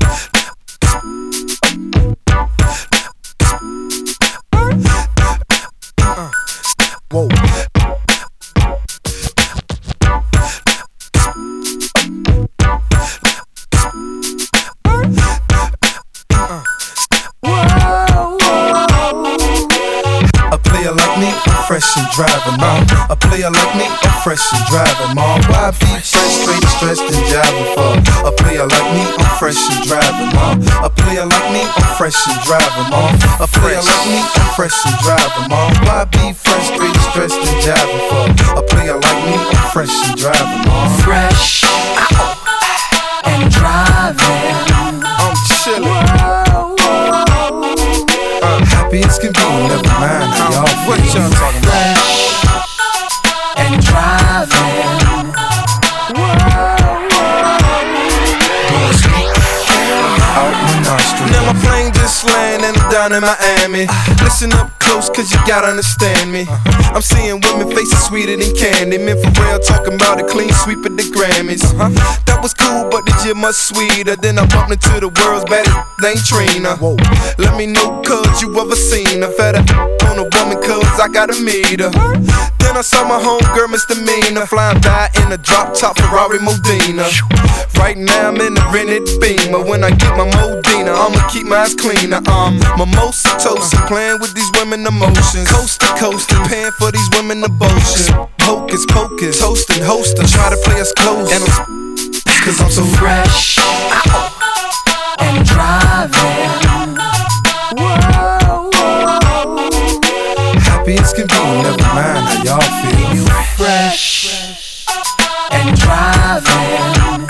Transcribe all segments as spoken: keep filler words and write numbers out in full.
Whoa. A player like me, I'm fresh and driving, mom. A player like me, I'm fresh and driving, mom. Why be fresh, straight, stressed and driving for? A player like me, I'm fresh and driving, mom. A player like me, I'm fresh and driving, mom. A player like me, I'm fresh and driving, mom. Why be fresh, straight, stressed and driving for? A player like me, I'm fresh and driving, mom. Fresh and driving. I'm chillin'. Uh, happy as can be, never mind how y'all feel. What y'all talking about? Fresh and driving. Out my nostrils. Now my plane just landed and I'm down in Miami. Listen up close cause you gotta understand me. I'm seeing women faces sweeter than candy. Men for real talking about a clean sweep of the Grammys. That was cool but the gym much sweeter. Then I bumped into the world's baddest named Trina. Let me know cause you ever seen her. Fed up on a woman cause I gotta meet her. Then I saw my homegirl Misdemeanor flying by in a drop top Ferrari Modena. Right now I'm in a rented Beamer. When I get my Modena I'ma keep my eyes cleaner. Um, mimosa toasting, playing with these women emotions. Coast to coast and paying for these women devotion. Hocus pocus, toasting, hosting, try to play us close. And I'm cause I'm so fresh and driving. Happy as can be, never mind how y'all feel. Fresh and driving.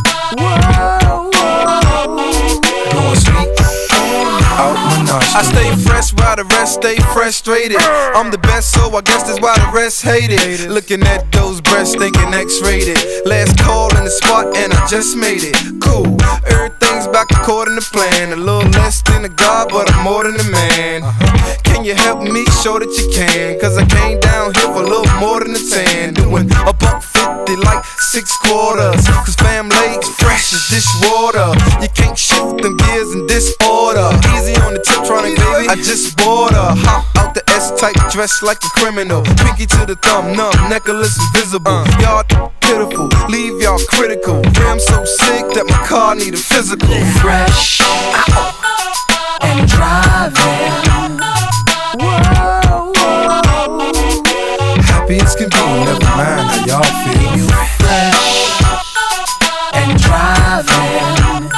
Going sweet out my nostrils. I stay fresh while the rest stay frustrated. I'm the best, so I guess that's why the rest hate it. Looking at those breasts, thinking X-rated. Last call in the spot, and I just made it. Cool, everything's back according to plan. A little less than a god, but I'm more than a man. Can you help me show that you can? Cause I came down here for a little more than a tan. Doing a buck fifty like six quarters. Cause fam legs fresh as dishwater. You can't shift them gears in disorder. Easy on the tip, trying to baby, I just bought her. Hop out the S-type, dressed like a criminal. Pinky to the thumb, numb, necklace invisible. Y'all pitiful, leave y'all critical. Yeah, I'm so sick that my car need a physical. Fresh and driving. Happy as can be, never mind how y'all feel. Fresh and driving.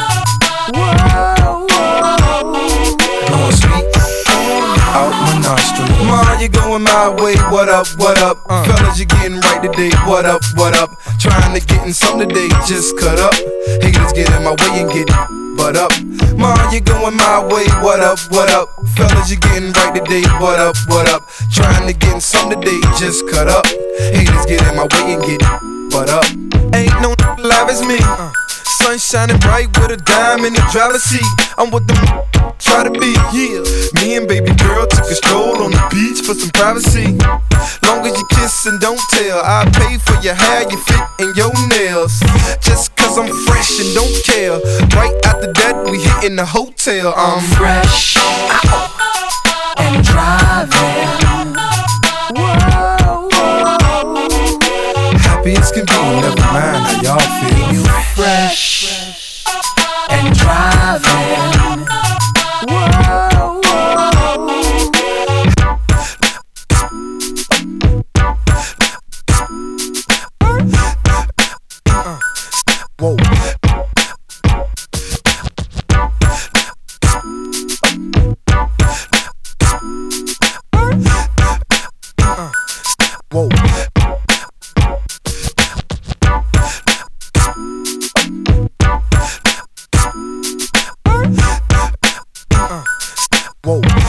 Going sweet out my nostrils. Ma, you going my way, what up, what up? Uh. Fellas, you getting right today, what up, what up? Trying to get in something today, just cut up. Haters get in my way and get butt up. Ma, you going my way, what up, what up? Fellas, you getting right today, what up, what up? Trying to get in something today, just cut up. Haters get in my way and get butt up. Ain't no alive as me. Uh. Sun shining bright with a dime in the driver's seat. I'm what the try to be, yeah. Me and baby girl took a stroll on the beach for some privacy. Long as you kiss and don't tell, I pay for your hair, your fit, and your nails. Just cause I'm fresh and don't care. Right after that, we hitting the hotel. I'm fresh and driving. Happy as can be, never mind how y'all feel. Fresh and driving. Whoa. Whoa. Whoa.